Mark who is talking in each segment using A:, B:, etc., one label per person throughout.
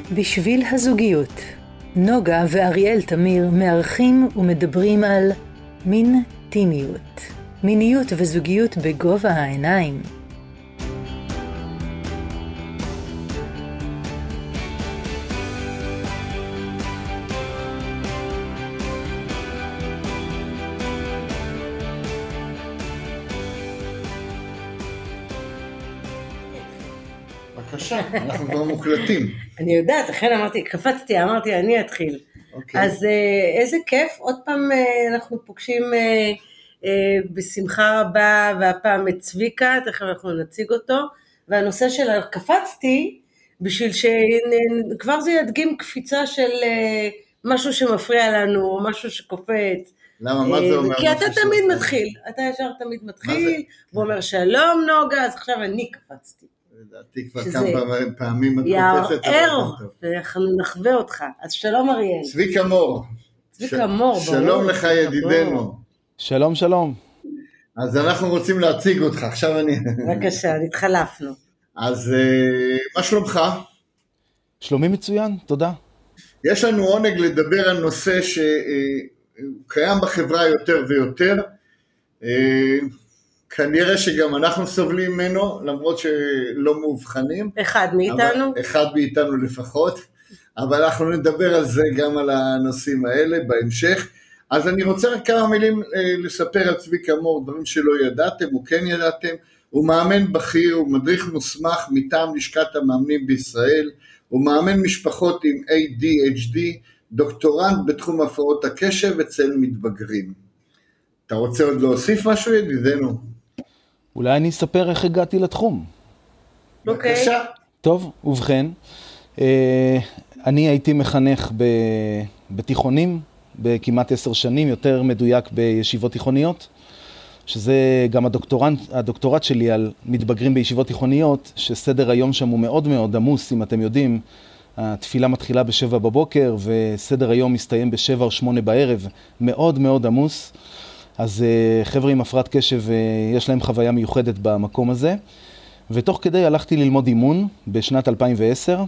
A: בשביל הזוגיות, נוגה ואריאל תמיר מארחים ומדברים על מינטימיות, מיניות וזוגיות בגובה העיניים.
B: בבקשה, אנחנו כבר מוקלטים.
C: אני יודעת, לכן אמרתי, אני אתחיל. אז איזה כיף, עוד פעם אנחנו פוגשים בשמחה רבה, והפעם את צביקה, תכף אנחנו נציג אותו, והנושא של קפצתי, בשביל שכבר זה ידגים קפיצה של משהו שמפריע לנו, משהו שקופץ.
B: למה, מה זה אומר?
C: כי אתה תמיד מתחיל, אתה ישר תמיד מתחיל, והוא אומר שלום נוגה, אז עכשיו אני קפצתי.
B: לדעתי כבר כמה פעמים את קופצת.
C: יער, ואנחנו נחווה אותך. אז שלום אריאל.
B: צביקה מור. שלום לך ידידנו.
D: שלום שלום.
B: אז אנחנו רוצים להציג אותך, עכשיו אני...
C: בבקשה, נתחלפנו.
B: אז מה שלומך?
D: שלומי מצוין, תודה.
B: יש לנו עונג לדבר על נושא שקיים בחברה יותר ויותר, כנראה שגם אנחנו סובלים ממנו, למרות שלא מאובחנים.
C: אחד מאיתנו
B: לפחות, אבל אנחנו נדבר על זה גם על הנושאים האלה בהמשך. אז אני רוצה רק כמה מילים לספר על צביקה מור, דברים שלא ידעתם או כן ידעתם. הוא מאמן בכיר, הוא מדריך מוסמך מטעם לשכת המאמנים בישראל, הוא מאמן משפחות עם ADHD, דוקטורנט בתחום הפרעות הקשב אצל מתבגרים. אתה רוצה עוד להוסיף משהו ידידנו?
D: אולי אני אספר איך הגעתי לתחום.
B: בבקשה.
D: טוב, ובכן, אני הייתי מחנך בתיכונים, בכמעט 10 שנים, יותר מדויק בישיבות תיכוניות, שזה גם הדוקטורט שלי על מתבגרים בישיבות תיכוניות, שסדר היום שם הוא מאוד מאוד עמוס, אם אתם יודעים, התפילה מתחילה ב7 בבוקר, וסדר היום מסתיים ב7 או 8 בערב, מאוד מאוד עמוס. אז חבר'ה עם הפרעת קשב, יש להם חוויה מיוחדת במקום הזה. ותוך כדי הלכתי ללמוד אימון בשנת 2010,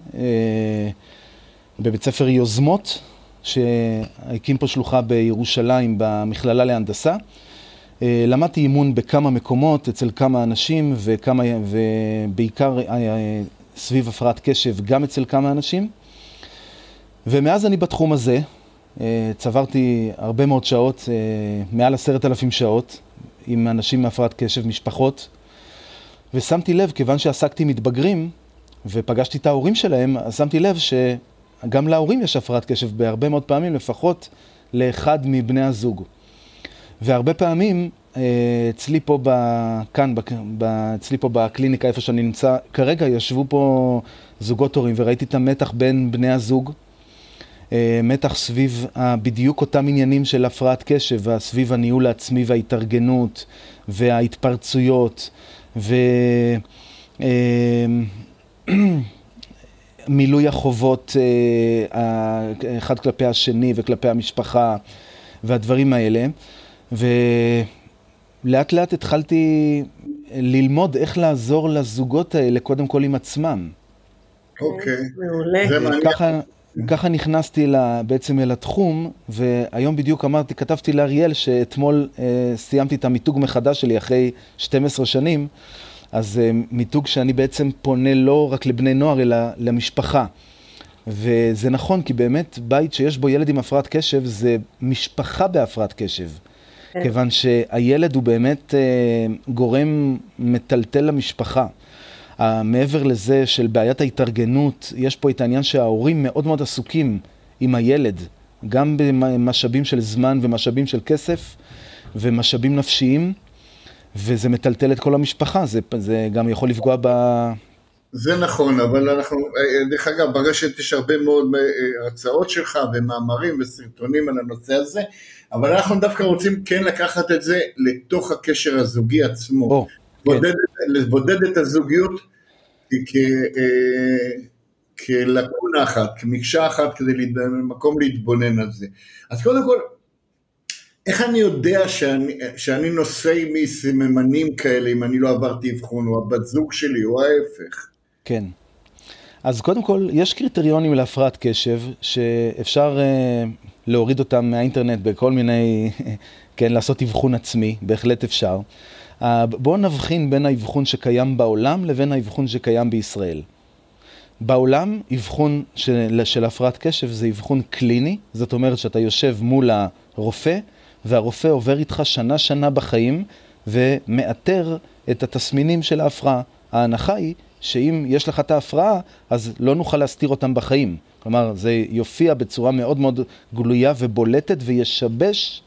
D: בבית ספר יוזמות, שהקים פה שלוחה בירושלים במכללה להנדסה. למדתי אימון בכמה מקומות, אצל כמה אנשים, ובעיקר סביב הפרעת קשב גם אצל כמה אנשים. ומאז אני בתחום הזה, צברתי הרבה מאוד שעות, מעל 10,000 שעות, עם אנשים מהפרעת קשב, משפחות, ושמתי לב, כיוון שעסקתי מתבגרים, ופגשתי את ההורים שלהם, אז שמתי לב שגם להורים יש הפרעת קשב, בהרבה מאוד פעמים, לפחות לאחד מבני הזוג. והרבה פעמים, אצלי פה אצלי פה בקליניקה, איפה שאני נמצא, כרגע ישבו פה זוגות הורים, וראיתי את המתח בין בני הזוג, מתח סביב בדיוק אותם עניינים של הפרעת קשב, סביב הניהול העצמי וההתארגנות וההתפרצויות ומילוי החובות אחד כלפי השני וכלפי המשפחה והדברים האלה. ולאט לאט התחלתי ללמוד איך לעזור לזוגות האלה קודם כל עם עצמם.
B: אוקיי,
C: זה
B: מעניין.
D: ככה נכנסתי בעצם אל התחום, והיום בדיוק כתבתי לאריאל שאתמול סיימתי את המיתוג מחדש שלי אחרי 12 שנים, אז מיתוג שאני בעצם פונה לא רק לבני נוער אלא למשפחה. וזה נכון, כי באמת בית שיש בו ילד עם הפרעת קשב זה משפחה בהפרעת קשב. כיוון שהילד הוא באמת גורם מטלטל למשפחה. מעבר לזה של בעיית ההתארגנות, יש פה את העניין שההורים מאוד מאוד עסוקים עם הילד, גם במשאבים של זמן ומשאבים של כסף ומשאבים נפשיים, וזה מטלטל את כל המשפחה, זה גם יכול לפגוע
B: זה נכון, אבל אנחנו, דרך אגב, ברשת יש הרבה מאוד הרצאות שלך ומאמרים וסרטונים על הנושא הזה, אבל אנחנו דווקא רוצים כן לקחת את זה לתוך הקשר הזוגי עצמו, לבודד את הזוגיות כלקונה אחת, כמקשה אחת, כדי מקום להתבונן על זה. אז קודם כל, איך אני יודע שאני נושא מסממנים כאלה, אם אני לא עברתי אבחון, או הבת זוג שלי, או ההפך?
D: כן. אז קודם כל, יש קריטריונים להפרעת קשב שאפשר להוריד אותם מהאינטרנט בכל מיני, כן, לעשות אבחון עצמי, בהחלט אפשר. בואו נבחין בין האבחון שקיים בעולם לבין האבחון שקיים בישראל. בעולם, אבחון של הפרעת קשב זה אבחון קליני, זאת אומרת שאתה יושב מול הרופא, והרופא עובר איתך שנה בחיים, ומאתר את התסמינים של ההפרעה. ההנחה היא שאם יש לך את ההפרעה, אז לא נוכל להסתיר אותם בחיים. כלומר, זה יופיע בצורה מאוד מאוד גלויה ובולטת, וישבש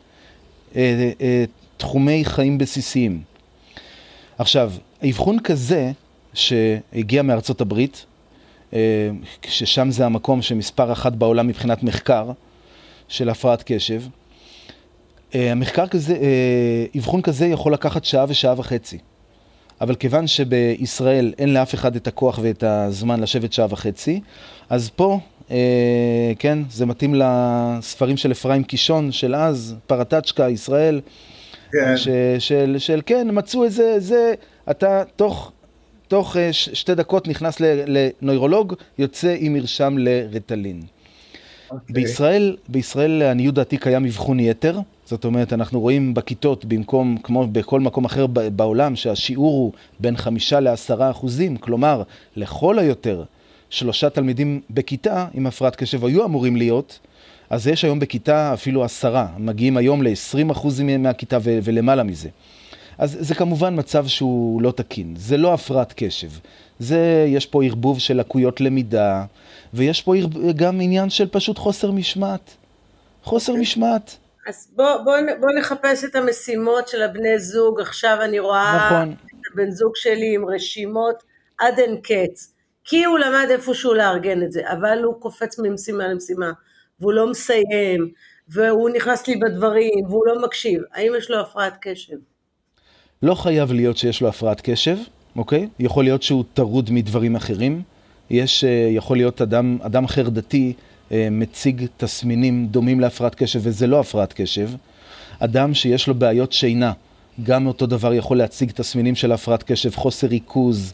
D: תחומי חיים בסיסיים. עכשיו, האבחון כזה שהגיע מארצות הברית, ששם זה המקום שמספר אחת בעולם מבחינת מחקר של הפרעת קשב, המחקר כזה, אבחון כזה יכול לקחת שעה ושעה וחצי. אבל כיוון שבישראל אין לאף אחד את הכוח ואת הזמן לשבת שעה וחצי, אז פה, כן, זה מתאים לספרים של אפרים קישון, של אז, פרטצ'קה, ישראל, כן. כן, מצאו איזה, אתה תוך 2 דקות נכנס לנוירולוג, יוצא עם מרשם לריטלין. בישראל לעניות דעתי קיים אבחון יתר, זאת אומרת אנחנו רואים בכיתות במקום כמו בכל מקום אחר בעולם שהשיעור הוא בין 5-10%, כלומר לכל היותר 3 תלמידים בכיתה עם הפרעת קשב היו אמורים להיות, אז יש היום בכיתה אפילו 10, מגיעים היום ל-20% מהכיתה ולמעלה מזה. אז זה כמובן מצב שהוא לא תקין, זה לא הפרעת קשב, יש פה ערבוב של לקויות למידה, ויש פה גם עניין של פשוט חוסר משמעת. חוסר משמעת.
C: אז בוא נחפש את המשימות של הבני זוג, עכשיו אני רואה נכון. את הבן זוג שלי עם רשימות עד אין קץ, כי הוא למד איפשהו לארגן את זה, אבל הוא קופץ ממשימה למשימה, והוא לא מסיים, והוא נכנס לי בדברים, והוא לא מקשיב. האם יש לו הפרעת קשב?
D: לא חייב להיות שיש לו הפרעת קשב, אוקיי? יכול להיות שהוא טרוד מדברים אחרים. יכול להיות אדם אחר דתי מציג תסמינים דומים להפרעת קשב, וזה לא הפרעת קשב. אדם שיש לו בעיות שינה, גם אותו דבר יכול להציג תסמינים של הפרעת קשב, חוסר ריכוז,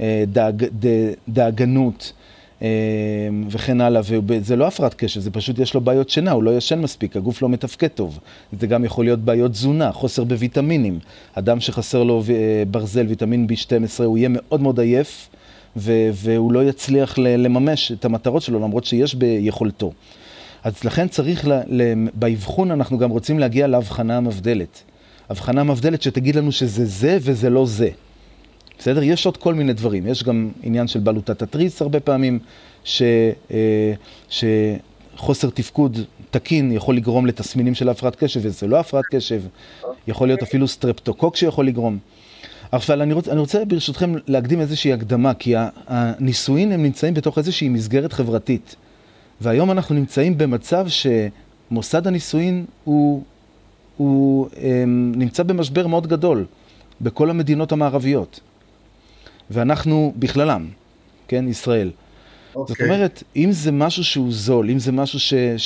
D: דאגנות וכן הלאה, וזה לא הפרעת קשב, זה פשוט יש לו בעיות שינה, הוא לא ישן מספיק, הגוף לא מתפקד טוב. זה גם יכול להיות בעיות תזונה, חוסר בוויטמינים. אדם שחסר לו ברזל, ויטמין B12, הוא יהיה מאוד מאוד עייף, והוא לא יצליח לממש את המטרות שלו, למרות שיש ביכולתו. אז לכן צריך, באבחון אנחנו גם רוצים להגיע להבחנה המבדלת. הבחנה המבדלת שתגיד לנו שזה זה וזה לא זה. בסדר? יש עוד כל מיני דברים. יש גם עניין של בלוטת התריס הרבה פעמים, שחוסר תפקוד תקין יכול לגרום לתסמינים של הפרעת קשב, וזה לא הפרעת קשב. יכול להיות אפילו סטרפטוקוק שיכול לגרום. אבל אני רוצה ברשותכם להקדים איזושהי הקדמה, כי הנישואין הם נמצאים בתוך איזושהי מסגרת חברתית. והיום אנחנו נמצאים במצב שמוסד הנישואין הוא נמצא במשבר מאוד גדול בכל המדינות המערביות. ואנחנו בכללם, כן, ישראל. זאת אומרת, אם זה משהו שהוא זול, אם זה משהו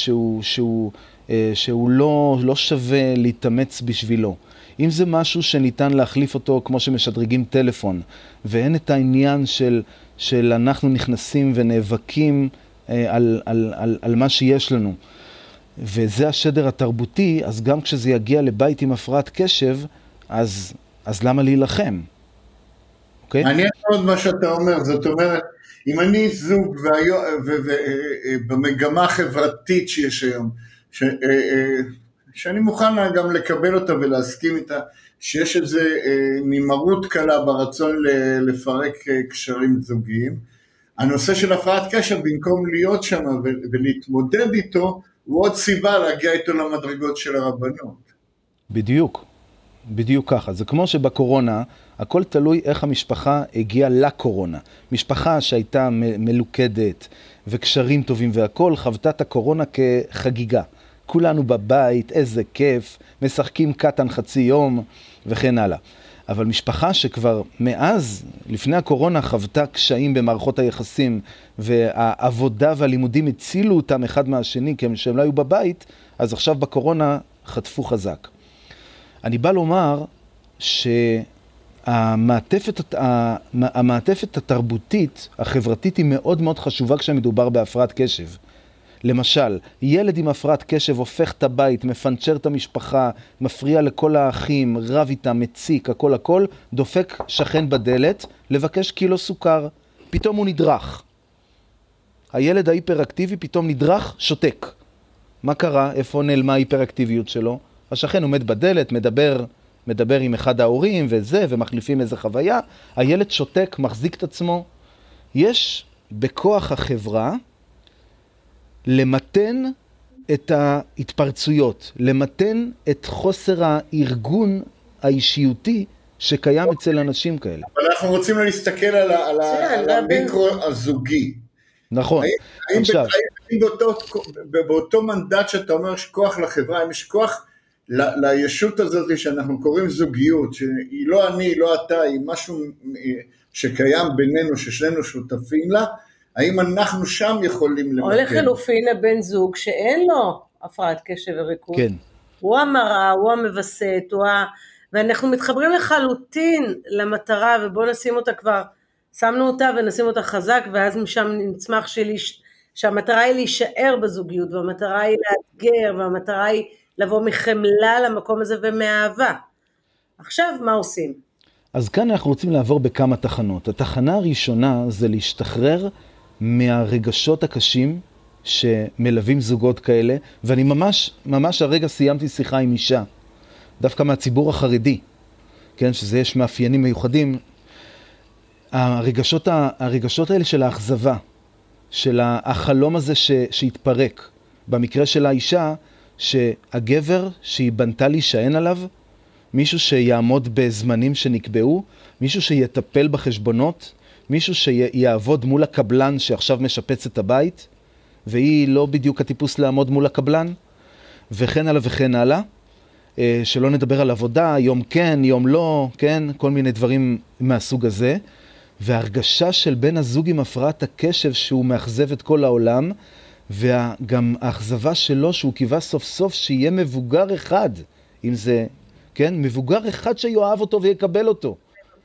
D: שהוא לא שווה להתאמץ בשבילו, אם זה משהו שניתן להחליף אותו כמו שמשדרגים טלפון, ואין את העניין של אנחנו נכנסים ונאבקים על מה שיש לנו, וזה השדר התרבותי, אז גם כשזה יגיע לבית עם הפרעת קשב, אז למה להילחם? אוקיי?
B: מעניין מאוד מה שאתה אומר, זאת אומרת, אם אני זוג ובמגמה החברתית שיש היום, שאני מוכן גם לקבל אותה ולהסכים איתה, שיש איזו נמרות קלה ברצון לפרק קשרים זוגיים, הנושא של הפרעת קשב במקום להיות שם ולהתמודד איתו, הוא עוד סיבה להגיע איתו למדרגות של הרבנות.
D: בדיוק ככה. זה כמו שבקורונה, הכל תלוי איך המשפחה הגיעה לקורונה. משפחה שהייתה מלוכדת וקשרים טובים והכל, חוותה את הקורונה כחגיגה. כולנו בבית, איזה כיף, משחקים קטן חצי יום וכן הלאה. אבל משפחה שכבר מאז, לפני הקורונה, חוותה קשיים במערכות היחסים, והעבודה והלימודים הצילו אותם אחד מהשני, כי שהם לא היו בבית, אז עכשיו בקורונה חטפו חזק. אני בא לומר המעטפת התרבותית, החברתית, היא מאוד מאוד חשובה כשמדובר בהפרעת קשב. למשל, ילד עם הפרעת קשב הופך את הבית, מפנצ'ר את המשפחה, מפריע לכל האחים, רב איתם, מציק, הכל, דופק שכן בדלת, לבקש קילו סוכר. פתאום הוא נדרך. הילד ההיפראקטיבי פתאום נדרך, שותק. מה קרה? איפה נעלמה ההיפראקטיביות שלו? השכן עומד בדלת, מדבר עם אחד ההורים וזה, ומחליפים איזה חוויה. הילד שותק, מחזיק את עצמו. יש בכוח החברה למתן את ההתפרצויות, למתן את חוסר הארגון האישיותי שקיים אצל אנשים כאלה.
B: אבל אנחנו רוצים להסתכל על המיקרו הזוגי.
D: נכון.
B: האם באותו מנדט שאתה אומר יש כוח לחברה, האם יש כוח לישות הזאת שאנחנו קוראים זוגיות, שהיא לא אני, לא אתה, היא משהו שקיים בינינו, ששנינו שותפים לה, האם אנחנו שם יכולים למקם?
C: או לחלופין לבן זוג שאין לו הפרעת קשב וריכוז.
D: כן.
C: הוא המראה, הוא המבסט, ואנחנו מתחברים לחלוטין למטרה, ובואו נשים אותה כבר, שמנו אותה ונשים אותה חזק, ואז משם נצמח שהמטרה היא להישאר בזוגיות, והמטרה היא לאתגר, והמטרה היא לבוא מחמלה למקום הזה ומאהבה. עכשיו מה עושים?
D: אז כאן אנחנו רוצים לעבור בכמה תחנות. התחנה הראשונה זה להשתחרר מהרגשות הקשים שמלווים זוגות כאלה, ואני ממש הרגע סיימתי שיחה עם אישה, דווקא מהציבור החרדי, כן, שזה יש מאפיינים מיוחדים. הרגשות האלה של האכזבה, של החלום הזה שהתפרק, במקרה של האישה, שהגבר שהיא בנתה להישען עליו, מישהו שיעמוד בזמנים שנקבעו, מישהו שיטפל בחשבונות, מישהו שיעבוד מול הקבלן שעכשיו משפץ את הבית, והיא לא בדיוק הטיפוס לעמוד מול הקבלן, וכן הלאה וכן הלאה. שלא נדבר על עבודה, יום כן, יום לא, כן, כל מיני דברים מהסוג הזה. וההרגשה של בן הזוג עם הפרעת הקשב שהוא מאכזב את כל העולם, וגם האכזבה שלו שהוא קיווה סוף סוף שיהיה מבוגר אחד, אם זה, כן, מבוגר אחד שיואב אותו ויקבל אותו.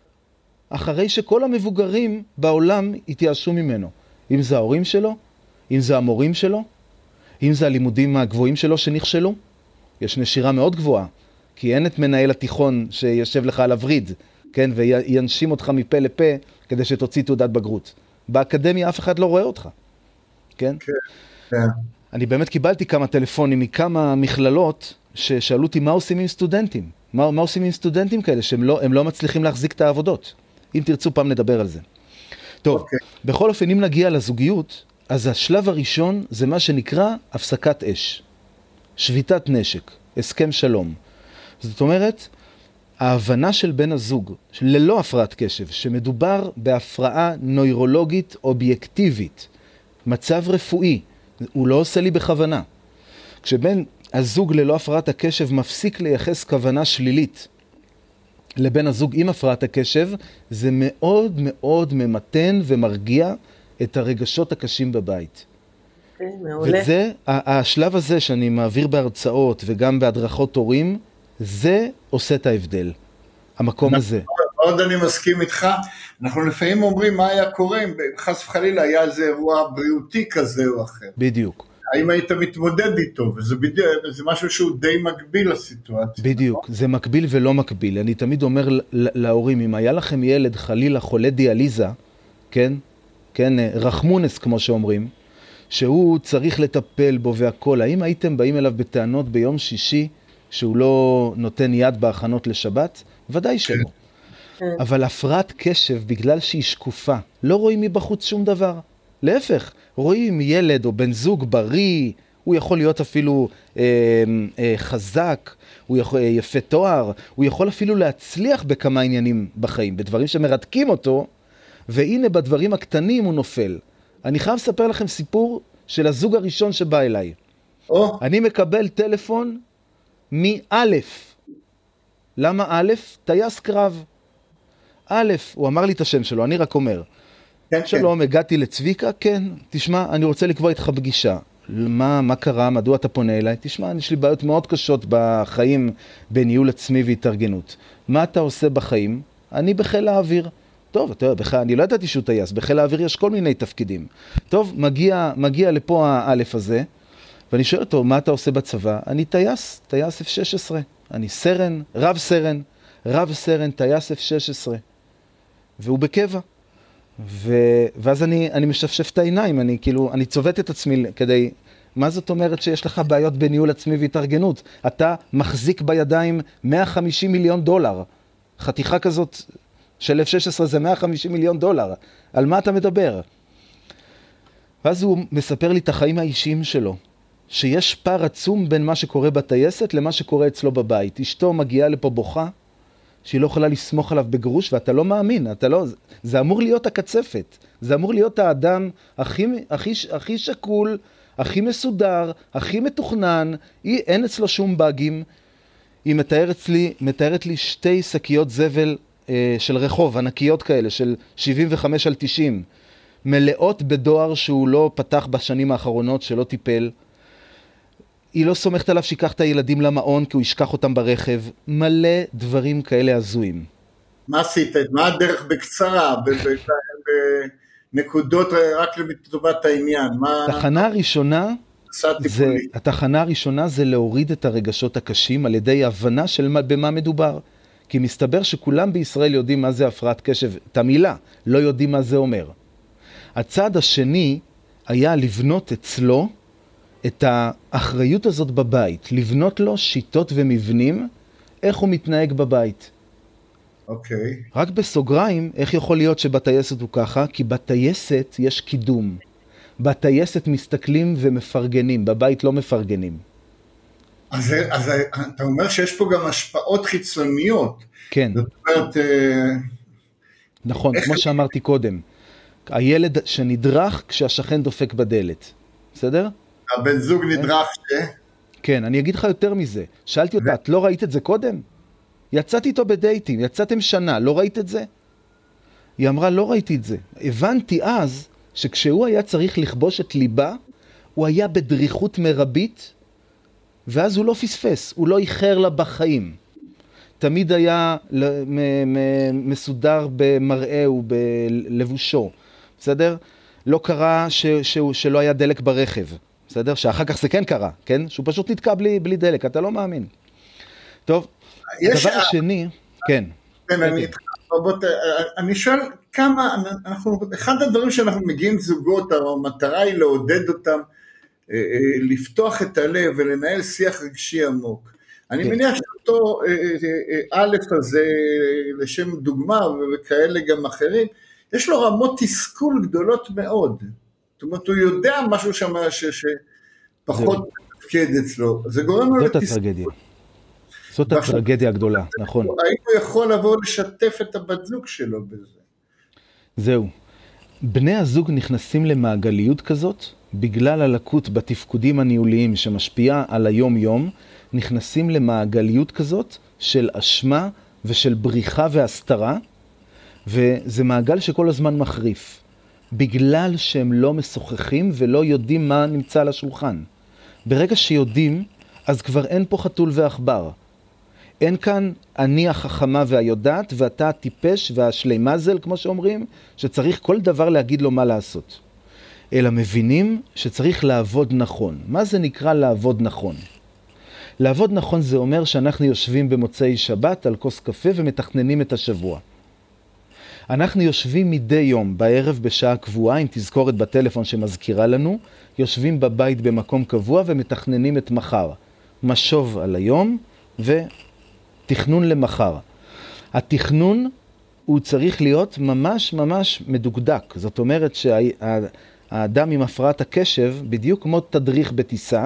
D: אחרי שכל המבוגרים בעולם התייאשו ממנו. אם זה ההורים שלו, אם זה המורים שלו, אם זה הלימודים הגבוהים שלו שנכשלו. יש נשירה מאוד גבוהה, כי אין את מנהל התיכון שישב לך על הוריד, כן, וינשים אותך מפה לפה כדי שתוציא תעודת בגרות. באקדמיה אף אחד לא רואה אותך, כן? כן. אני באמת קיבלתי כמה טלפונים מכמה מכללות ששאלו אותי מה עושים עם סטודנטים. מה עושים עם סטודנטים כאלה שהם לא מצליחים להחזיק את העבודות. אם תרצו פעם נדבר על זה. טוב, בכל אופן אם נגיע לזוגיות, אז השלב הראשון זה מה שנקרא הפסקת אש. שביתת נשק, הסכם שלום. זאת אומרת, ההבנה של בן הזוג, ללא הפרעת קשב, שמדובר בהפרעה נוירולוגית אובייקטיבית, מצב רפואי, הוא לא עושה לי בכוונה. כשבן הזוג ללא הפרעת הקשב מפסיק לייחס כוונה שלילית לבן הזוג עם הפרעת הקשב, זה מאוד מאוד ממתן ומרגיע את הרגשות הקשים בבית. וזה, השלב הזה שאני מעביר בהרצאות וגם בהדרכות הורים, זה עושה את ההבדל, המקום הזה.
B: עוד אני מסכים איתך, אנחנו לפעמים אומרים מה היה קורה, חס וחלילה היה איזה אירוע בריאותי כזה או אחר.
D: בדיוק.
B: האם היית מתמודד איתו, וזה משהו שהוא די מקביל לסיטואציה.
D: בדיוק, זה מקביל ולא מקביל. אני תמיד אומר להורים, אם היה לכם ילד חלילה חולה דיאליזה, כן, רחמונס כמו שאומרים, שהוא צריך לטפל בו והכל, האם הייתם באים אליו בטענות ביום שישי, שהוא לא נותן יד בהכנות לשבת? ודאי שלא. אבל הפרעת קשב, בגלל שהיא שקופה, לא רואים מבחוץ שום דבר. להפך, רואים ילד או בן זוג בריא, הוא יכול להיות אפילו חזק, הוא יכול, יפה תואר, הוא יכול אפילו להצליח בכמה עניינים בחיים, בדברים שמרתקים אותו, והנה בדברים הקטנים הוא נופל. אני חייב לספר לכם סיפור של הזוג הראשון שבא אליי. אני מקבל טלפון מאלף. למה אלף? טייס קרב. אלף, הוא אמר לי את השם שלו, אני רק אומר. שלום, הגעתי לצביקה, כן, תשמע, אני רוצה לקבוע איתך פגישה. מה קרה? מדוע אתה פונה אליי? תשמע, יש לי בעיות מאוד קשות בחיים בניהול עצמי והתארגנות. מה אתה עושה בחיים? אני בחיל האוויר. טוב, אתה יודע, אני לא ידעתי שהוא טייס, בחיל האוויר יש כל מיני תפקידים. טוב, מגיע לפה האלף הזה, ואני שואל אותו, מה אתה עושה בצבא? אני טייס F-16. אני סרן, רב סרן, טייס F-16. והוא בקבע. ואז אני משפשף את העיניים, אני צובט את עצמי כדי... מה זאת אומרת שיש לך בעיות בניהול עצמי והתארגנות? אתה מחזיק בידיים $150 מיליון. חתיכה כזאת של F-16 זה $150 מיליון. על מה אתה מדבר? ואז הוא מספר לי את החיים האישיים שלו, שיש פער עצום בין מה שקורה בטייסת למה שקורה אצלו בבית. אשתו מגיעה לפה בוכה, שהיא לא יכולה לסמוך עליו בגרוש, ואתה לא מאמין, זה אמור להיות הקצפת, זה אמור להיות האדם הכי שקול, הכי מסודר, הכי מתוכנן, אין אצלו שום באגים. היא מתארת לי 2 שקיות זבל של רחוב, ענקיות כאלה, של 75 על 90, מלאות בדואר שהוא לא פתח בשנים האחרונות, שלא טיפל. היא לא סומכת עליו שיקח את הילדים למעון, כי הוא ישכח אותם ברכב. מלא דברים כאלה הזויים.
B: מה עשית? מה הדרך בקצרה? בנקודות רק לטובת העניין?
D: התחנה הראשונה זה להוריד את הרגשות הקשים על ידי הבנה של במה מדובר. כי מסתבר שכולם בישראל יודעים מה זה הפרעת קשב. את המילה, לא יודעים מה זה אומר. הצעד השני היה לבנות אצלו את האחריות הזאת בבית, לבנות לו שיטות ומבנים, איך הוא מתנהג בבית.
B: אוקיי.
D: רק בסוגריים, איך יכול להיות שבטייסת הוא ככה? כי בטייסת יש קידום. בטייסת מסתכלים ומפרגנים, בבית לא מפרגנים.
B: אז אתה אומר שיש פה גם השפעות חיצוניות.
D: כן.
B: זאת אומרת...
D: נכון, כמו שאמרתי קודם. הילד שנדרך כשהשכן דופק בדלת. בסדר?
B: הבן זוג נדרך
D: כן, אני אגיד לך יותר מזה. שאלתי אותה, את לא ראית את זה קודם? יצאתי איתו בדייטים, יצאתם שנה, לא ראית את זה? היא אמרה, לא ראיתי את זה. הבנתי אז שכשהוא היה צריך לכבוש את ליבה, הוא היה בדריכות מרבית, ואז הוא לא פספס, הוא לא איחר לה בחיים. תמיד היה מסודר במראה ובלבושו, בסדר? לא קרה שלא היה דלק ברכב, בסדר? שאחר כך זה כן קרה, כן? שהוא פשוט נתקע בלי דלק, אתה לא מאמין. טוב, הדבר השני, כן.
B: כן, אני שואל כמה, אחד הדברים שאנחנו מגיעים זוגות, המטרה היא לעודד אותם, לפתוח את הלב ולנהל שיח רגשי עמוק. אני מניח שאותו א' הזה, לשם דוגמה וכאלה גם אחרים, יש לו רמות תסכול גדולות מאוד. זאת אומרת, הוא יודע משהו שם שפחות תפקד אצלו. זה גורם לו לתסכול.
D: זאת הטרגדיה הגדולה, נכון.
B: האם הוא יכול לבוא לשתף את הבת זוג שלו בזה?
D: זהו. בני הזוג נכנסים למעגליות כזאת, בגלל הלקות בתפקודים הניהוליים שמשפיעה על היום-יום, נכנסים למעגליות כזאת של אשמה ושל בריחה והסתרה, וזה מעגל שכל הזמן מחריף, בגלל שהם לא משוחחים ולא יודעים מה נמצא על השולחן. ברגע שיודעים, אז כבר אין פה חתול ועכבר. אין כאן אני החכמה והיודעת, ואתה הטיפש והשלי מזל, כמו שאומרים, שצריך כל דבר להגיד לו מה לעשות. אלא מבינים שצריך לעבוד נכון. מה זה נקרא לעבוד נכון? לעבוד נכון זה אומר שאנחנו יושבים במוצאי שבת על כוס קפה ומתכננים את השבוע. אנחנו יושבים מדי יום בערב בשעה קבועה, עם תזכורת בטלפון שמזכירה לנו, יושבים בבית במקום קבוע ומתכננים את מחר. משוב על היום ותכנון למחר. התכנון הוא צריך להיות ממש ממש מדוקדק. זאת אומרת שהאדם עם הפרעת הקשב, בדיוק כמו תדריך בטיסה,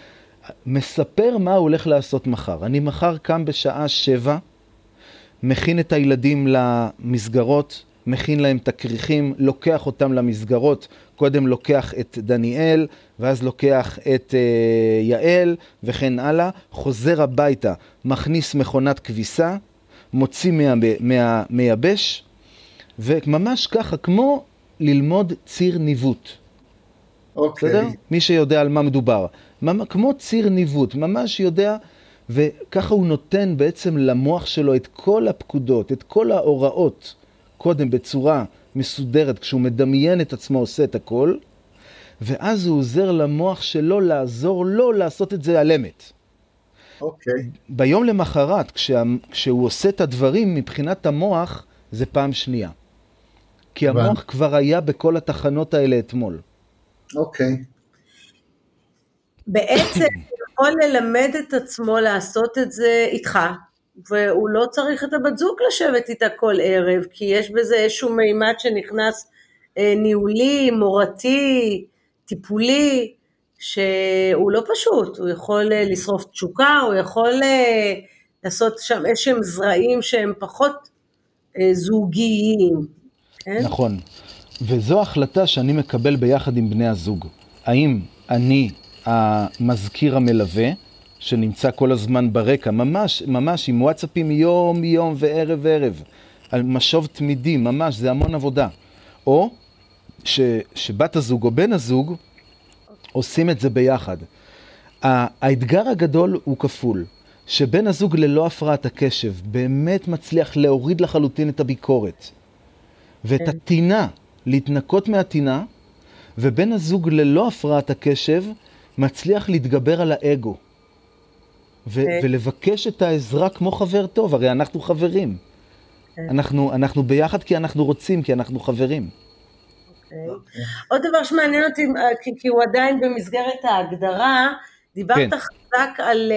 D: מספר מה הוא הולך לעשות מחר. אני מחר קם בשעה 7, מכין את הילדים למסגרות, מכין להם את הכריכים, לוקח אותם למסגרות, קודם לוקח את דניאל, ואז לוקח את יעל, וכן הלאה, חוזר הביתה, מכניס מכונת כביסה, מוציא מייבש, וממש ככה, כמו ללמוד ציר ניווט.
B: אוקיי.
D: בסדר? מי שיודע על מה מדובר. כמו ציר ניווט, ממש יודע, וככה הוא נותן בעצם למוח שלו את כל הפקודות, את כל ההוראות, קודם בצורה מסודרת, כשהוא מדמיין את עצמו עושה את הכל, ואז הוא עוזר למוח שלו לעזור לו לעשות את זה על אמת.
B: אוקיי.
D: ביום למחרת, כשהוא עושה את הדברים, מבחינת המוח, זה פעם שנייה. כי המוח כבר היה בכל התחנות האלה אתמול.
B: אוקיי.
C: בעצם הוא יכול ללמד את עצמו לעשות את זה איתך, והוא לא צריך את הבת זוג לשבת איתה כל ערב, כי יש בזה איזשהו מימד שנכנס ניהולי, מורתי, טיפולי, שהוא לא פשוט, הוא יכול לשרוף תשוקה, הוא יכול לעשות שם איזשהם זרעים שהם פחות זוגיים. כן?
D: נכון, וזו החלטה שאני מקבל ביחד עם בני הזוג. האם אני המזכיר המלווה, שנמצא כל הזמן ברקע, ממש עם וואטסאפים יום וערב, על משוב תמידי, ממש, זה המון עבודה. או שבת הזוג או בן הזוג עושים את זה ביחד. האתגר הגדול הוא כפול, שבן הזוג ללא הפרעת הקשב באמת מצליח להוריד לחלוטין את הביקורת, ואת התינה, להתנקות מהתינה, ובן הזוג ללא הפרעת הקשב מצליח להתגבר על האגו, ולבקש את העזרה כמו חבר טוב, הרי אנחנו חברים. אנחנו ביחד כי אנחנו רוצים, כי אנחנו חברים.
C: עוד דבר שמעניין אותי, כי הוא עדיין במסגרת ההגדרה, דיברת חזק על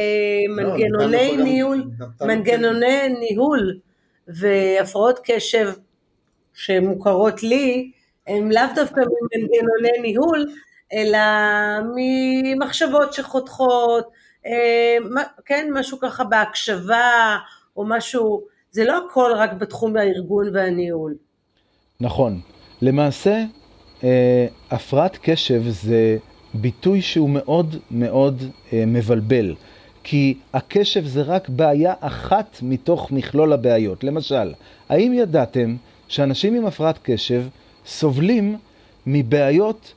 C: מנגנוני ניהול והפרעות קשב שמוכרות לי, הם לאו דווקא ממנגנוני ניהול, אלא ממחשבות שחותכות, כן, משהו ככה בהקשבה, או משהו, זה לא הכל רק בתחום הארגון והניהול.
D: נכון. למעשה, הפרעת קשב זה ביטוי שהוא מאוד מאוד מבלבל, כי הקשב זה רק בעיה אחת מתוך מכלול הבעיות. למשל, האם ידעתם שאנשים עם הפרעת קשב סובלים מבעיות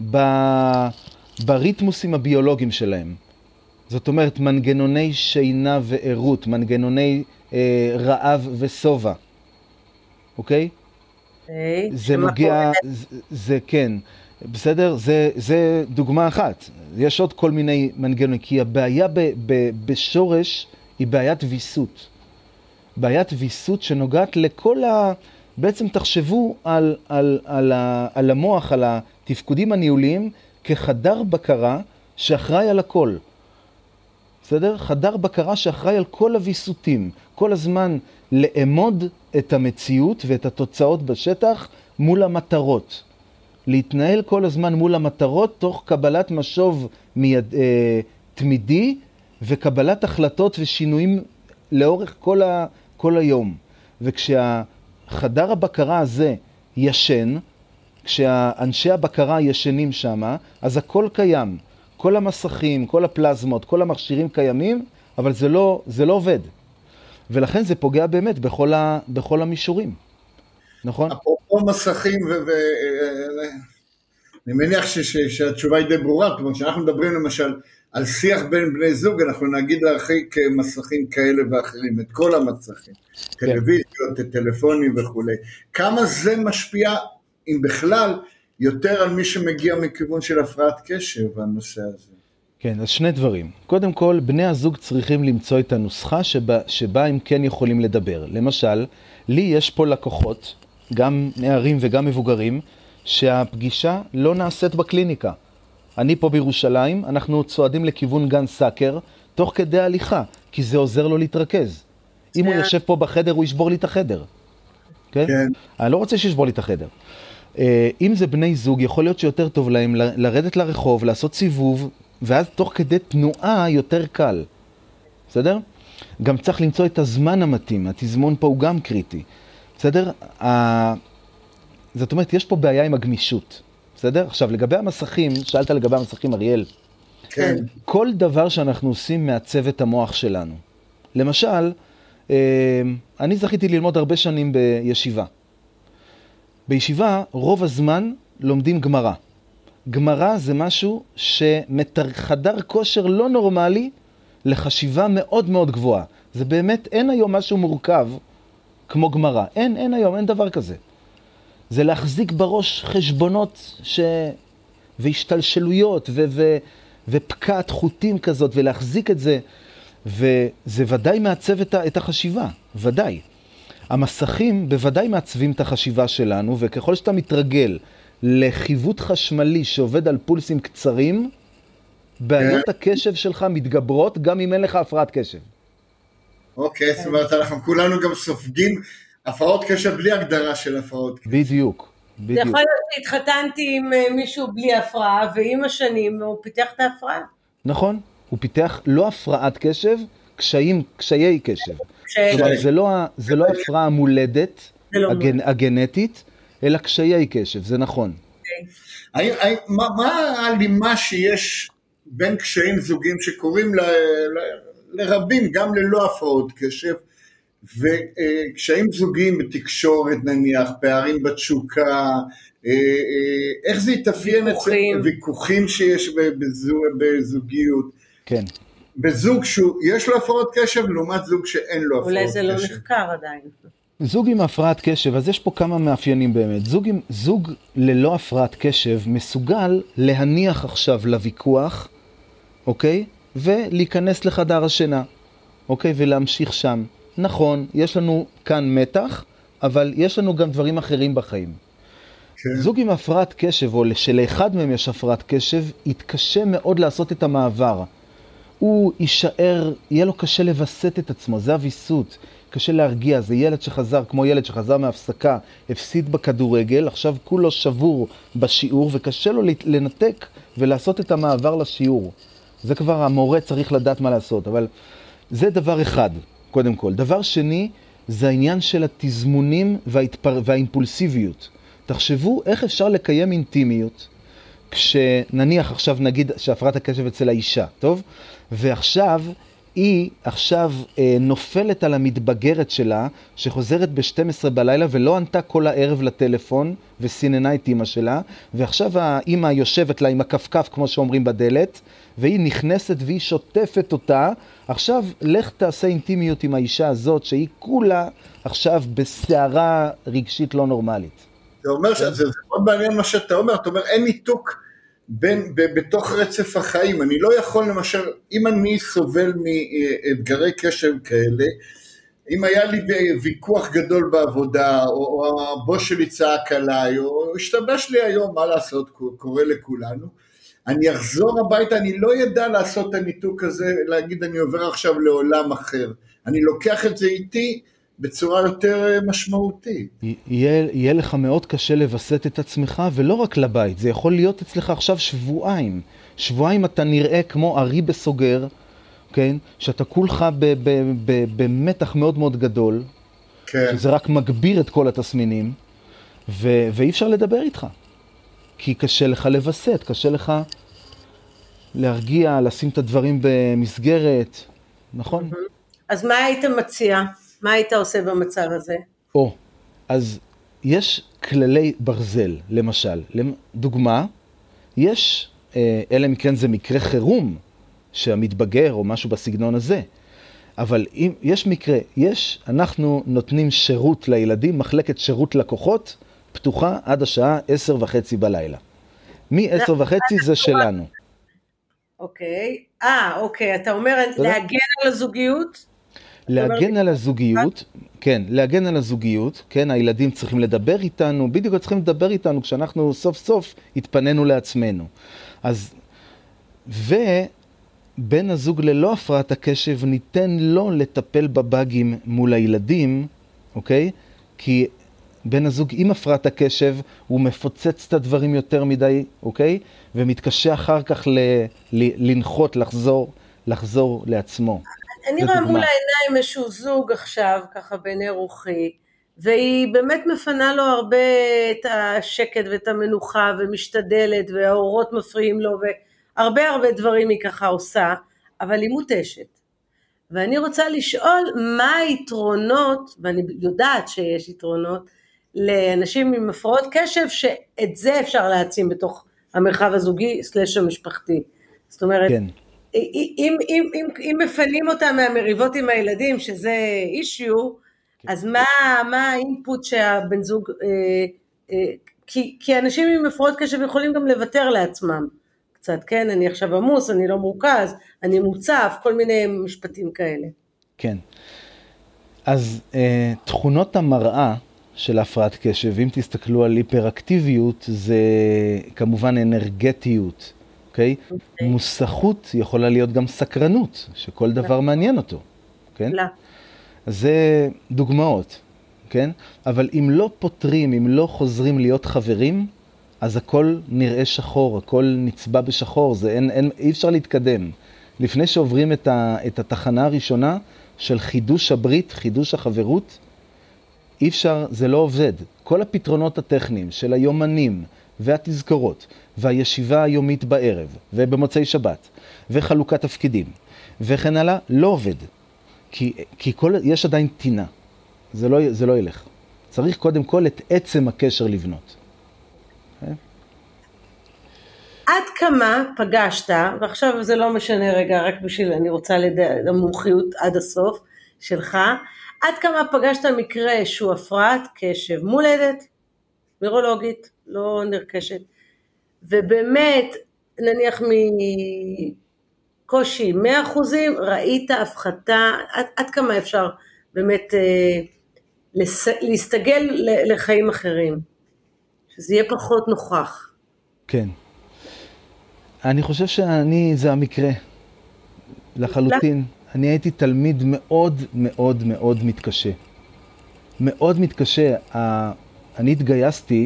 D: בריתמוסים הביולוגיים שלהם? זאת אומרת, מנגנוני שינה ועירות, מנגנוני רעב וסובה. אוקיי? זה נוגע, זה כן, בסדר? זה דוגמה אחת. יש עוד כל מיני מנגנונים, כי הבעיה בשורש היא בעיית ויסות. בעיית ויסות שנוגעת לכל בעצם תחשבו על המוח, על התפקודים הניהוליים, כחדר בקרה שאחראי על הכל. בסדר? חדר בקרה שאחראי על כל הוויסותים, כל הזמן לאמוד את המציאות ואת התוצאות בשטח מול המטרות. להתנהל כל הזמן מול המטרות תוך קבלת משוב תמידי וקבלת החלטות ושינויים לאורך כל היום. וכשהחדר הבקרה הזה ישן, כשאנשי הבקרה ישנים שמה, אז הכל קיים. כל המסכים, כל הפלזמות, כל המכשירים קיימים, אבל זה לא עובד. ולכן זה פוגע באמת בכל המישורים. נכון?
B: אפרופו מסכים, אני מניח שהתשובה היא די ברורה, כמו שאנחנו מדברים למשל על שיח בין בני זוג, אנחנו נגיד להרחיק מסכים כאלה ואחרים, את כל המסכים, טלוויזיות, טלפונים וכו'. כמה זה משפיע, אם בכלל, יותר על מי שמגיע מכיוון של הפרעת קשב, הנושא הזה?
D: כן, אז שני דברים. קודם כל, בני הזוג צריכים למצוא את הנוסחה שבה הם כן יכולים לדבר. למשל, לי יש פה לקוחות, גם נערים וגם מבוגרים, שהפגישה לא נעשית בקליניקה. אני פה בירושלים, אנחנו צועדים לכיוון גן סאקר, תוך כדי הליכה, כי זה עוזר לו להתרכז. אם הוא יושב פה בחדר, הוא ישבור לי את החדר. כן? אני לא רוצה שישבור לי את החדר. אם זה בני זוג, יכול להיות שיותר טוב להם לרדת לרחוב, לעשות סיבוב, ואז תוך כדי תנועה יותר קל. בסדר? גם צריך למצוא את הזמן המתאים, התזמון פה הוא גם קריטי. בסדר? זאת אומרת, יש פה בעיה עם הגמישות. בסדר? עכשיו, לגבי המסכים, שאלת לגבי המסכים, אריאל.
B: כן.
D: כל דבר שאנחנו עושים מעצב את המוח שלנו. למשל, אני זכיתי ללמוד הרבה שנים בישיבה. בישיבה, רוב הזמן לומדים גמרא. גמרא זה משהו חדר כושר לא נורמלי לחשיבה מאוד מאוד גבוהה. זה באמת, אין היום משהו מורכב כמו גמרא. אין היום, אין דבר כזה. זה להחזיק בראש חשבונות והשתלשלויות ופקעת חוטים כזאת, ולהחזיק את זה, וזה ודאי מעצב את החשיבה, ודאי. המסכים בוודאי מעצבים את החשיבה שלנו, וככל שאתה מתרגל לחיווט חשמלי שעובד על פולסים קצרים, בעיות הקשב שלך מתגברות גם אם אין לך הפרעת קשב.
B: אוקיי, זאת אומרת, אנחנו כולנו גם סופגים הפרעות קשב בלי הגדרה של הפרעות קשב.
D: בדיוק.
C: זה יכול להיות שהתחתנתי עם מישהו בלי הפרעה, ועם השנים הוא פיתח את ההפרעה.
D: נכון, הוא פיתח לא הפרעת קשב, קשיי קשב. זה לא הפרעה המולדת, הגנטית, אלא קשיי קשב, זה נכון.
B: מה ההלימה שיש בין קשיים זוגיים שקוראים לרבים, גם ללא הפרעות קשב, וקשיים זוגיים בתקשורת נניח, פערים בתשוקה, איך זה יתאפיין אצל ויכוחים שיש בזוגיות?
D: כן.
B: בזוג שיש לו הפרעות קשב, לעומת זוג שאין לו הפרעות קשב.
C: אולי זה לא נחקר עדיין.
D: זוג עם הפרעת קשב, אז יש פה כמה מאפיינים באמת. זוג ללא הפרעת קשב מסוגל להניח עכשיו לוויכוח, אוקיי? ולהיכנס לחדר השינה, אוקיי? ולהמשיך שם. נכון, יש לנו כאן מתח, אבל יש לנו גם דברים אחרים בחיים. כן. זוג עם הפרעת קשב, או שלאחד מהם יש הפרעת קשב, יתקשה מאוד לעשות את המעבר. הוא יישאר, יהיה לו קשה לבסט את עצמו, זה הוויסות, קשה להרגיע, זה ילד שחזר, כמו ילד שחזר מהפסקה, הפסיד בכדורגל, עכשיו כולו שבור בשיעור, וקשה לו לנתק ולעשות את המעבר לשיעור. זה כבר המורה צריך לדעת מה לעשות, אבל זה דבר אחד, קודם כל. דבר שני, זה העניין של התזמונים והאימפולסיביות. תחשבו איך אפשר לקיים אינטימיות, כשנניח עכשיו נגיד שהפרעת הקשב אצל האישה, טוב? ועכשיו היא נופלת על המתבגרת שלה, שחוזרת ב-12 בלילה ולא ענתה כל הערב לטלפון, וסיננה את אמא שלה, ועכשיו האמא יושבת לה עם הכפכף, כמו שאומרים בדלת, והיא נכנסת והיא שוטפת אותה. עכשיו לך תעשה אינטימיות עם האישה הזאת, שהיא כולה עכשיו בסערה רגשית לא נורמלית.
B: זה אומר שזה מאוד מעניין מה שאתה אומר, אתה אומר אין ניתוק בתוך רצף החיים, אני לא יכול למשל, אם אני סובל מאתגרי קשב כאלה, אם היה לי ויכוח גדול בעבודה, או הבוס שלי צעק עליי, או השתבש לי היום, מה לעשות, קורה לכולנו, אני אחזור הביתה, אני לא ידע לעשות את הניתוק הזה, להגיד אני עובר עכשיו לעולם אחר, אני לוקח את זה איתי, בצורה יותר משמעותית.
D: יהיה לך מאוד קשה לבסט את עצמך, ולא רק לבית, זה יכול להיות אצלך עכשיו שבועיים. שבועיים אתה נראה כמו ארי בסוגר, כן? שאתה כולך במתח מאוד מאוד גדול,
B: כן.
D: שזה רק מגביר את כל התסמינים, ואי אפשר לדבר איתך. כי קשה לך לבסט, קשה לך להרגיע, לשים את הדברים במסגרת, נכון?
C: אז מה היית מציע? מה היית עושה במצב הזה?
D: אז יש כללי ברזל, למשל. דוגמה, יש, אלא מכן זה מקרה חירום, שהמתבגר או משהו בסגנון הזה. אבל אם יש מקרה, אנחנו נותנים שירות לילדים, מחלקת שירות לקוחות, פתוחה עד השעה 10:30 בלילה. מ-10:30 זה שלנו.
C: אוקיי. אוקיי, אתה אומר להגן על הזוגיות?
D: להגן על הזוגיות, כן, להגן על הזוגיות, כן, הילדים צריכים לדבר איתנו, בדיוק צריכים לדבר איתנו כשאנחנו סוף סוף התפנינו לעצמנו. אז, ובן הזוג ללא הפרעת הקשב ניתן לו לטפל בבאגים מול הילדים, אוקיי? כי בן הזוג עם הפרעת הקשב הוא מפוצץ את הדברים יותר מדי, אוקיי? ומתקשה אחר כך לנחות, לחזור לעצמו.
C: אני רואה מול העיניים איזשהו זוג עכשיו, ככה בעיני רוחי, והיא באמת מפנה לו הרבה את השקט ואת המנוחה, ומשתדלת, והאורות מפריעים לו, והרבה דברים היא ככה עושה, אבל היא מותשת. ואני רוצה לשאול מה היתרונות, ואני יודעת שיש יתרונות, לאנשים עם הפרעות קשב, שאת זה אפשר להעצים בתוך המרחב הזוגי / המשפחתי. זאת אומרת,
D: כן.
C: אם מפנים אותם מהמריבות עם הילדים, שזה אישיו, אז מה האינפוט שהבן זוג, כי אנשים עם הפרעות קשב יכולים גם לוותר לעצמם קצת, כן? אני עכשיו עמוס, אני לא מורכז, אני מוצף, כל מיני משפטים כאלה.
D: כן. אז תכונות המראה של הפרעת קשב, אם תסתכלו על היפראקטיביות, זה כמובן אנרגטיות, אוקיי? מוסכות יכולה להיות גם סקרנות, שכל דבר מעניין אותו, כן?
C: לא.
D: זה דוגמאות, כן? אבל אם לא פותרים, אם לא חוזרים להיות חברים, אז הכל נראה שחור, הכל נצבע בשחור, אי אפשר להתקדם. לפני שעוברים את התחנה הראשונה של חידוש הברית, חידוש החברות, אי אפשר, זה לא עובד. כל הפתרונות הטכניים של היומנים והתזכורות והישיבה היומית בערב ובמוצאי שבת וחלוקת תפקידים וכן הלאה, לא עובד. כי יש עדיין תינה. זה לא ילך. צריך קודם כל את עצם הקשר לבנות.
C: עד כמה פגשת, ועכשיו זה לא משנה רגע, רק אני רוצה למומחיות עד הסוף שלך, עד כמה פגשת מקרה שהוא הפרעת קשב מולדת, נוירולוגית, לא נרכשת, ובאמת נניח מקושי 100%, ראית הפחתה, עד כמה אפשר באמת להסתגל לחיים אחרים, שזה יהיה פחות נוכח.
D: כן. אני חושב זה המקרה, לחלוטין. אני הייתי תלמיד מאוד מאוד מאוד מתקשה. מאוד מתקשה. אני התגייסתי,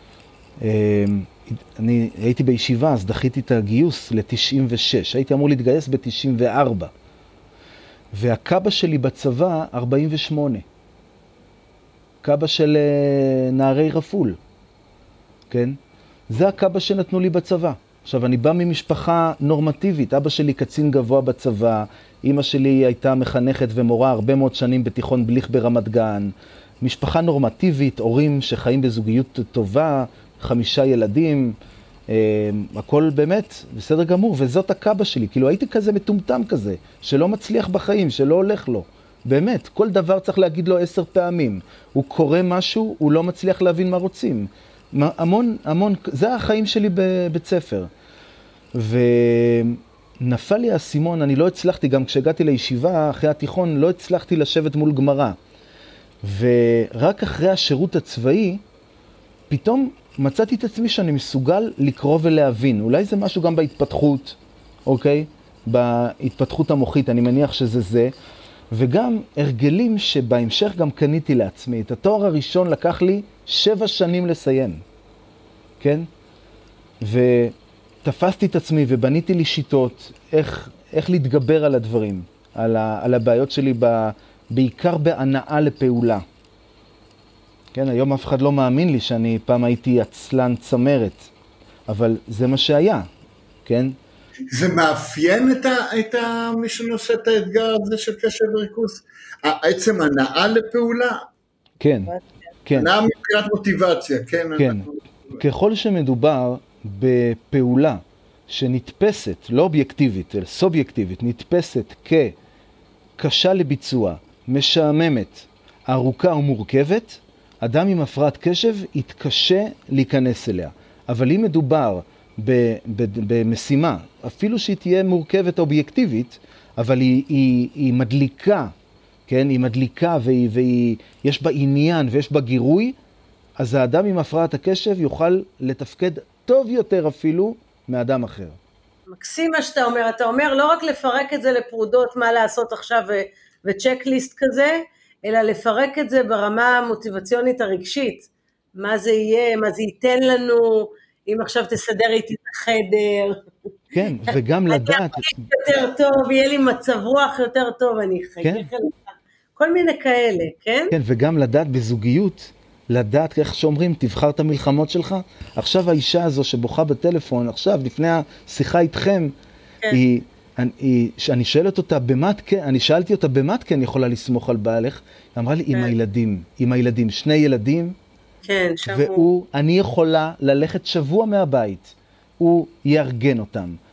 D: אני הייתי בישיבה, אז דחיתי את הגיוס ל-96. הייתי אמור להתגייס ב-94. והקב"א שלי בצבא, 48. קב"א של נערי רפול. כן? זה הקב"א שנתנו לי בצבא. עכשיו, אני בא ממשפחה נורמטיבית. אבא שלי קצין גבוה בצבא, אמא שלי הייתה מחנכת ומורה הרבה מאוד שנים בתיכון בליך ברמת גן. משפחה נורמטיבית, הורים שחיים בזוגיות טובה, 5 ילדים, הכל באמת בסדר גמור, וזאת הקב"א שלי. כאילו הייתי כזה מטומטם כזה, שלא מצליח בחיים, שלא הולך לו. באמת, כל דבר צריך להגיד לו 10 פעמים. הוא קורא משהו, הוא לא מצליח להבין מה רוצים. המון, זה החיים שלי בבית ספר. ונפל לי האסימון, אני לא הצלחתי, גם כשהגעתי לישיבה אחרי התיכון, לא הצלחתי לשבת מול גמרא. ורק אחרי השירות הצבאי, פתאום מצאתי את עצמי שאני מסוגל לקרוא ולהבין. אולי זה משהו גם בהתפתחות, אוקיי? בהתפתחות המוחית, אני מניח שזה זה. וגם הרגלים שבהמשך גם קניתי לעצמי. את התואר הראשון לקח לי 7 שנים לסיים, כן? ותפסתי את עצמי ובניתי לי שיטות איך להתגבר על הדברים, על הבעיות שלי, בעיקר בהנאה לפעולה. כן, היום אף אחד לא מאמין לי שאני פעם הייתי עצלן צמרת, אבל זה מה שהיה, כן?
B: זה מאפיין את מי שנושא את האתגר הזה של קשב וריכוז? עצם הנאה לפעולה?
D: כן, כן.
B: הנאה מבחינת מוטיבציה, כן?
D: כן. ככל שמדובר בפעולה שנתפסת, לא אובייקטיבית, אלא סובייקטיבית, נתפסת כקשה לביצוע, משעממת, ארוכה ומורכבת, אדם עם הפרעת קשב יתקשה להיכנס אליה. אבל אם מדובר במשימה, אפילו שהיא תהיה מורכבת אובייקטיבית, אבל היא מדליקה, כן? היא מדליקה ויש בה עניין ויש בה גירוי, אז האדם עם הפרעת הקשב יוכל לתפקד טוב יותר אפילו מאדם אחר.
C: מקסים מה שאתה אומר, אתה אומר לא רק לפרק את זה לפרודות, מה לעשות עכשיו וצ'קליסט כזה, אלא לפרק את זה ברמה המוטיבציונית הרגשית, מה זה יהיה, מה זה ייתן לנו, אם עכשיו תסדר איתי את החדר.
D: כן, וגם לדעת.
C: יותר טוב, יהיה לי מצב רוח יותר טוב, אני אחייך לך. כל מיני כאלה, כן? כן,
D: וגם לדעת בזוגיות, לדעת איך שאומרים, תבחר את המלחמות שלך. עכשיו האישה הזו שבוכה בטלפון, עכשיו לפני השיחה איתכם, אני שואלת אותה, אני שאלתי אותה, במה כן יכולה לסמוך על בעלך? היא אמרה לי, עם הילדים, 2 ילדים,
C: כן,
D: אני יכולה ללכת שבוע מהבית, הוא יארגן אותם,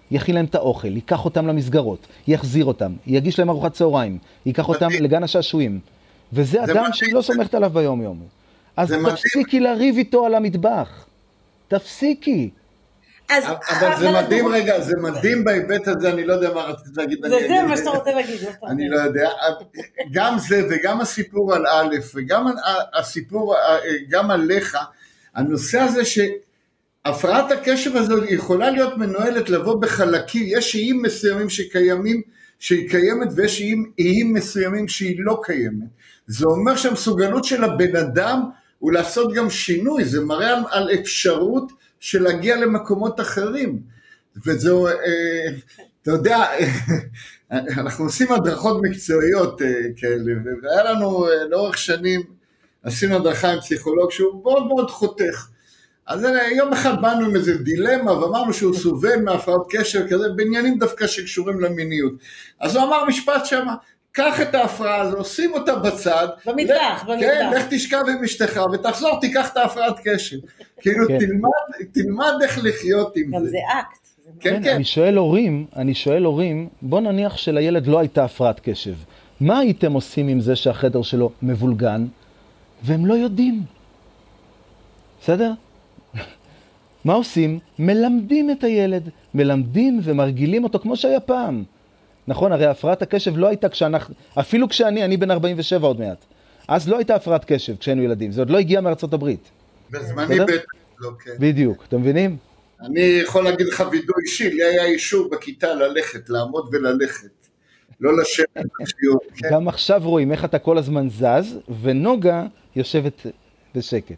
D: יכין להם את האוכל, ייקח אותם למסגרות, יחזיר אותם, יגיש להם ארוחת צהריים, ייקח אותם לגן השעשועים. וזה אדם שהיא לא סומכת עליו ביום יום. אז תפסיקי לריב איתו על המטבח. תפסיקי.
B: אבל זה מדהים רגע, זה מדהים בהיבט הזה, אני לא יודע מה רציתי להגיד.
C: זה מה שאתה רוצה להגיד.
B: אני לא יודע, גם זה וגם הסיפור על א' וגם הסיפור גם עליך, הנושא הזה שהפרעת הקשב הזו יכולה להיות מנוהלת לבוא בחלקים, יש איים מסוימים שקיימים, שהיא קיימת ויש איים מסוימים שהיא לא קיימת. זה אומר שהמסוגלות של הבן אדם הוא לעשות גם שינוי, זה מראה על אפשרות של להגיע למקומות אחרים, וזו, אתה יודע, אנחנו עושים הדרכות מקצועיות כאלה, והיה לנו לאורך שנים, עשינו הדרכה עם פסיכולוג שהוא מאוד מאוד חותך, אז יום אחד באנו עם איזה דילמה, ואמרנו שהוא סובל מהפרעת קשב כזה, בעניינים דווקא שקשורים למיניות, אז הוא אמר משפט שמה, קח את ההפרעה הזו, שים אותה בצד,
C: במטבח.
B: כן, לך תשכב עם אשתך, ותחזור, תיקח את ההפרעת קשב. כאילו, תלמד איך לחיות עם זה.
C: גם זה אקט.
B: כן, כן.
D: אני שואל הורים, בוא נניח שלילד לא הייתה הפרעת קשב. מה הייתם עושים עם זה שהחדר שלו מבולגן, והם לא יודעים? בסדר? מה עושים? מלמדים את הילד. מלמדים ומרגילים אותו כמו שהיה פעם. נכון, הרי הפרעת הקשב לא הייתה אפילו כשאני בן 47 עוד מעט. אז לא הייתה הפרעת קשב כשהיינו ילדים, זה עוד לא הגיע מארצות הברית.
B: בזמני בטח, לא, כן.
D: בדיוק, אתם מבינים?
B: אני יכול להגיד לך וידוי אישי, לי היה אישור בכיתה ללכת, לעמוד וללכת. לא לשבת בשיעור.
D: גם עכשיו רואים איך אתה כל הזמן זז, ונוגה יושבת בשקט.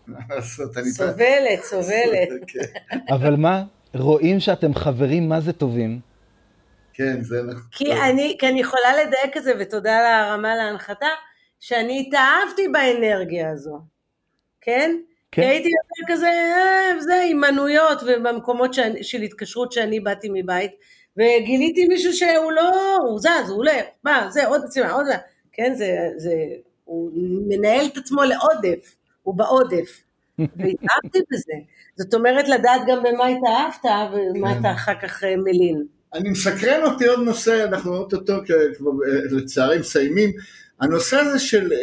C: סובלת.
D: אבל מה? רואים שאתם חברים מה זה טובים.
B: כן, זה נכון.
C: כי אני יכולה לדייק את זה, ותודה להרמה להנחתה, שאני התאהבתי באנרגיה הזו, כן? כי הייתי יותר כזה, זה אימנויות, ובמקומות של התקשרות שאני באתי מבית, וגיליתי מישהו שהוא לא, הוא זז, הוא הולך, מה, זה עוד מצימה, עוד מה, כן, הוא מנהל את עצמו לעודף, הוא בעודף, והתאהבתי בזה. זאת אומרת, לדעת גם במה התאהבת, ומה אתה אחר כך מלין.
B: אני מסקרן אותי עוד נושא, אנחנו רואים אותו כבר לצערי מסיימים, הנושא הזה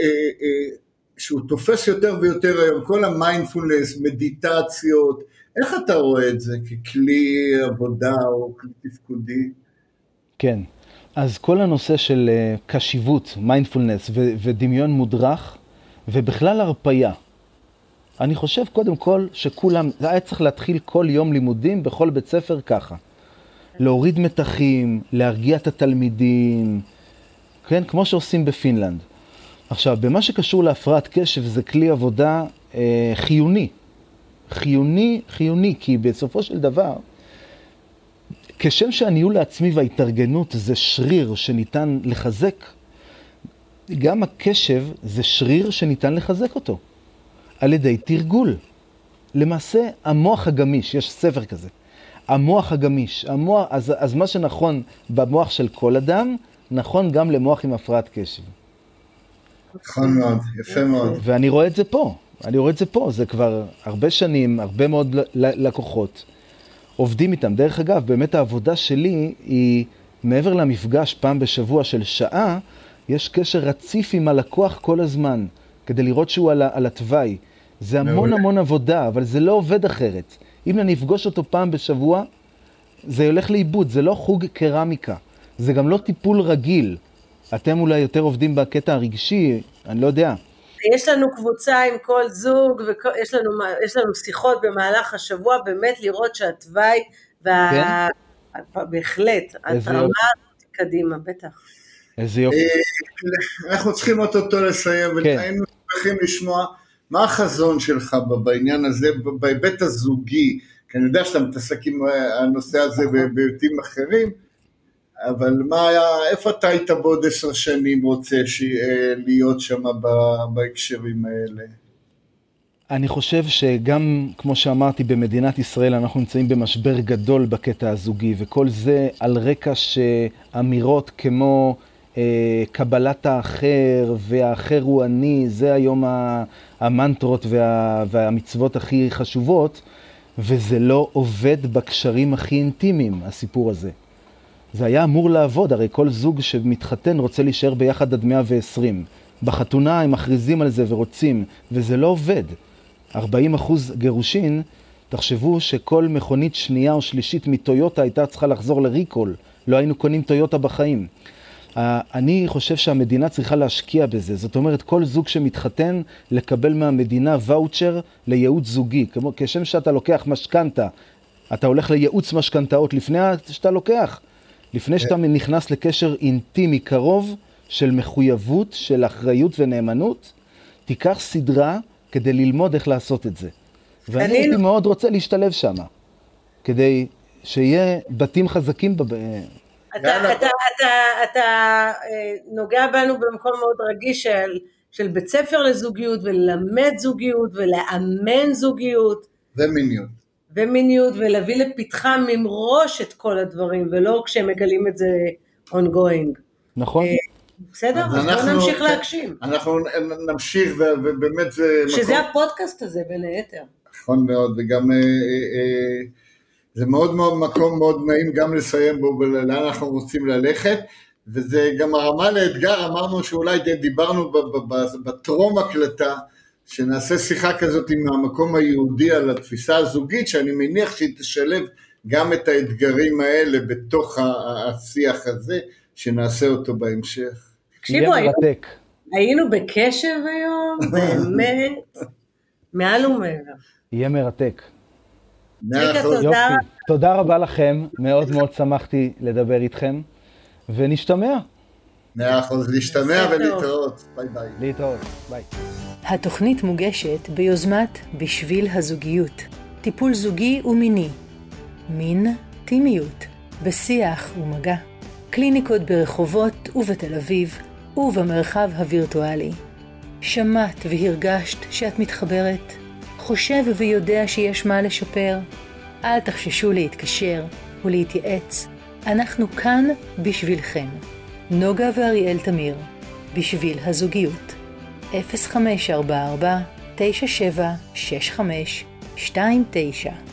B: שהוא תופס יותר ויותר היום, כל המיינדפולנס, מדיטציות, איך אתה רואה את זה ככלי עבודה או כלי תפקודי?
D: כן, אז כל הנושא של קשיבות, מיינדפולנס ודמיון מודרך, ובכלל הרפיה. אני חושב קודם כל שכולם, זה היה צריך להתחיל כל יום לימודים בכל בית ספר ככה. להוריד מתחים, להרגיע את התלמידים, כן? כמו שעושים בפינלנד. עכשיו, במה שקשור להפרעת קשב זה כלי עבודה חיוני. חיוני, כי בסופו של דבר, כשם שהניהול העצמי וההתארגנות זה שריר שניתן לחזק, גם הקשב זה שריר שניתן לחזק אותו, על ידי תרגול. למעשה, המוח הגמיש, יש ספר כזה, המוח הגמיש, אז מה שנכון במוח של כל אדם, נכון גם למוח עם הפרעת קשב.
B: נכון מאוד, יפה מאוד.
D: ואני רואה את זה פה, זה כבר הרבה שנים, הרבה מאוד לקוחות, עובדים איתם. דרך אגב, באמת העבודה שלי היא, מעבר למפגש פעם בשבוע של שעה, יש קשר רציף עם הלקוח כל הזמן, כדי לראות שהוא על התוואי. זה המון עבודה, אבל זה לא עובד אחרת. אם אני אפגוש אותו פעם בשבוע, זה הולך לאיבוד, זה לא חוג קרמיקה, זה גם לא טיפול רגיל. אתם אולי יותר עובדים בקטע הרגשי, אני לא יודע.
C: יש לנו קבוצה עם כל זוג, ויש לנו שיחות במהלך השבוע, באמת לראות שהתוואי, בהחלט, התרמה קדימה, בטח.
D: איזה יופי.
B: אנחנו צריכים אותו לסיים, והיינו צריכים לשמוע מה החזון שלך בעניין הזה, בהיבט הזוגי, כי אני יודע שאתה מתעסק עם הנושא הזה בהיבטים אחרים, אבל איפה אתה היית בעוד 10 שנים רוצה להיות שם בהקשרים האלה?
D: אני חושב שגם, כמו שאמרתי, במדינת ישראל אנחנו נמצאים במשבר גדול בקטע הזוגי, וכל זה על רקע שאמירות כמו קבלת האחר, והאחר הוא אני, זה היום המנטרות והמצוות הכי חשובות, וזה לא עובד בקשרים הכי אינטימיים, הסיפור הזה. זה היה אמור לעבוד, הרי כל זוג שמתחתן רוצה להישאר ביחד עד 120. בחתונה הם מכריזים על זה ורוצים, וזה לא עובד. 40% גירושין, תחשבו שכל מכונית שנייה או שלישית מטויוטה הייתה צריכה לחזור לריקול. לא היינו קונים טויוטה בחיים. אני חושב שהמדינה צריכה להשקיע בזה. זאת אומרת, כל זוג שמתחתן לקבל מהמדינה ואוצ'ר לייעוץ זוגי. כשם שאתה לוקח משכנתה, אתה הולך לייעוץ משכנתאות לפני שאתה לוקח. לפני שאתה נכנס לקשר אינטימי קרוב של מחויבות, של אחריות ונאמנות, תיקח סדרה כדי ללמוד איך לעשות את זה. ואני הייתי מאוד רוצה להשתלב שם, כדי שיהיה בתים חזקים
C: אתה נוגע בנו במקום מאוד רגיש של בית ספר לזוגיות, וללמד זוגיות, ולאמן זוגיות. ומיניות, ולהביא לפתחה ממראש את כל הדברים, ולא כשהם מגלים את זה ongoing.
D: נכון.
C: בסדר? אז בואו נמשיך להגשים.
B: אנחנו נמשיך, ובאמת זה...
C: שזה הפודקאסט הזה בין היתר.
B: נכון מאוד, וגם זה מאוד מאוד מקום מאוד נעים גם לסיים בו, לאן אנחנו רוצים ללכת, וזה גם הרמה לאתגר, אמרנו שאולי דיברנו בטרום הקלטה, שנעשה שיחה כזאת עם המקום היהודי על התפיסה הזוגית, שאני מניח שהיא תשלב גם את האתגרים האלה בתוך השיח הזה, שנעשה אותו בהמשך.
C: תקשיבו, היינו בקשב היום, באמת, מעל ומעבר.
D: יהיה מרתק. יופי, תודה רבה לכם, מאוד מאוד שמחתי לדבר איתכם, ונשתמע.
B: 100%, להשתמע ולהתראות, ביי ביי.
D: להתראות, ביי.
A: התוכנית מוגשת ביוזמת בשביל הזוגיות, טיפול זוגי ומיני, מין טימיות, בשיח ומגע, קליניקות ברחובות ובתל אביב ובמרחב הווירטואלי. שמעת והרגשת שאת מתחברת? חושב ויודע שיש מה לשפר? אל תחששו להתקשר ולהתייעץ. אנחנו כאן בשבילכם. נוגה ואריאל תמיר, בשביל הזוגיות. 0544 9765 29